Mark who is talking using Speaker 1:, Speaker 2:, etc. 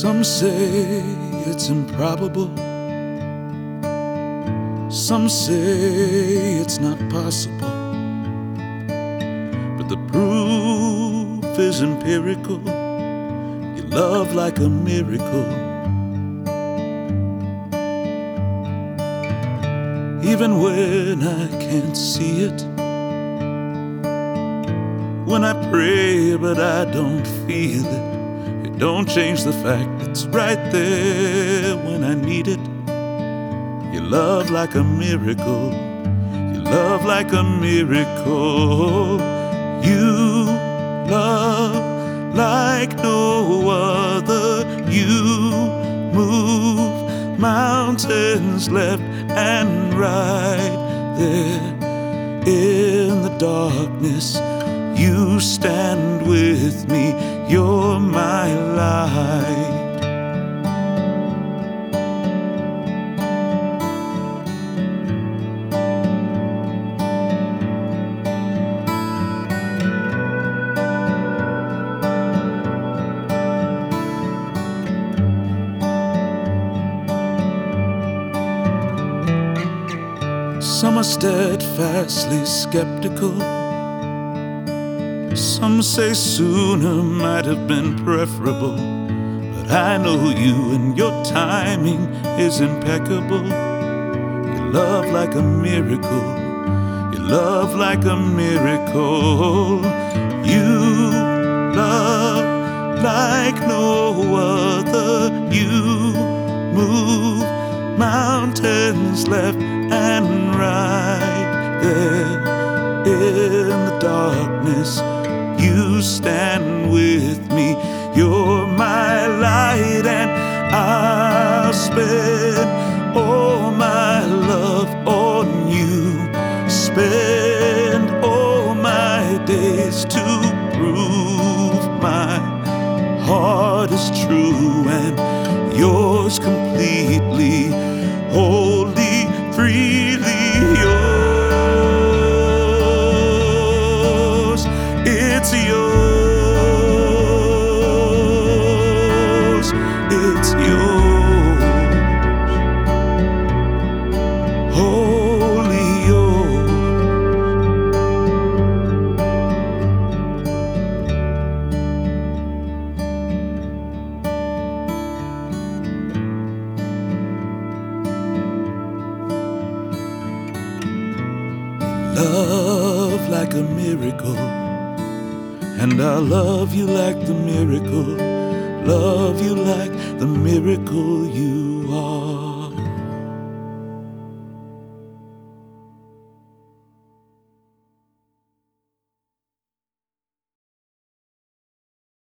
Speaker 1: Some say it's improbable. Some say it's not possible. But the proof is empirical. You love like a miracle. Even when I can't see it, when I pray but I don't feel it, it don't change the fact it's right there when I need it. You love like a miracle. You love like a miracle. You love like no other. You move mountains left and right. There in the darkness, you stand with me. You're my light. Some are steadfastly skeptical. Some say sooner might have been preferable. But I know you and your timing is impeccable. You love like a miracle. You love like a miracle. You love like no other. You move mountains left and right. There in the darkness, you stand with me. You're my light, and I'll spend all my love on you. Spend all my days to prove my heart is true and yours completely, wholly, freely yours. It's yours. It's yours. Wholly yours. Love like a miracle, and I'll love you like the miracle. Love you like the miracle you are.